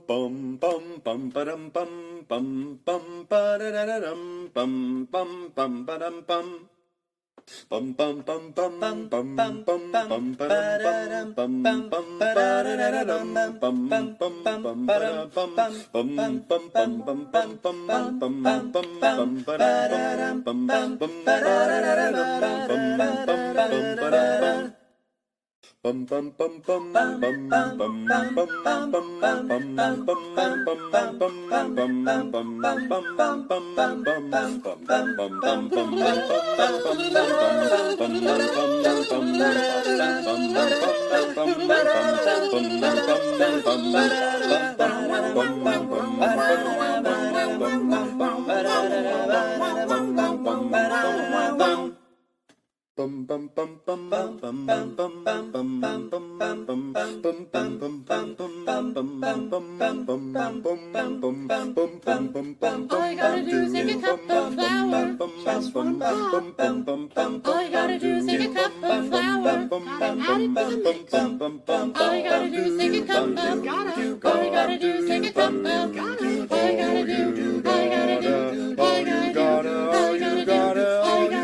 bum bum bum ba-dum bum bum bum ba-da-da-da-dum bum bum bum ba-dum bum bum bum bum bum bum bum bum bum ba-dum bum bum bum ba-da-da-da-dum bum bum bum ba-dum bum bum bum bum bum bum bum bum bum bum bum ba-da-dum bum bum ba-da-da-da-dum bum bum bum ba-dum bum bum bum bum bum bum bum bum bum bum bum All you gotta do is take a cup of flour. Just one cup. All you gotta do is take a cup of flour. Gotta add it to the mix. All you gotta do is take a cup of. All you gotta do is take a cup of. All you gotta do. All you gotta do. All you gotta do. All you gotta do. All you gotta. All you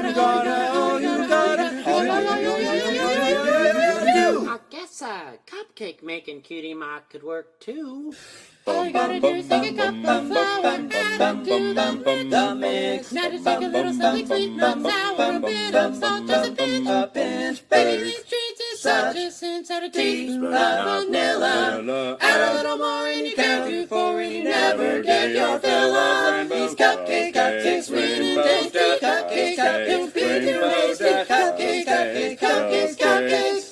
gotta. I guess a cupcake making cutie mark could work too. All you gotta do is take a cup of flour, add it to the mix. Now just take a little something sweet, not sour, a bit of salt, just a pinch. Baking these treats is such a cinch. Add a teaspoon of vanilla, add a little more and you can't do for it. You never get your fill of these cupcakes, sweet and tasty cupcakes, cupcakes, cupcakes, cupcakes, cupcakes, cupcakes, cupcakes.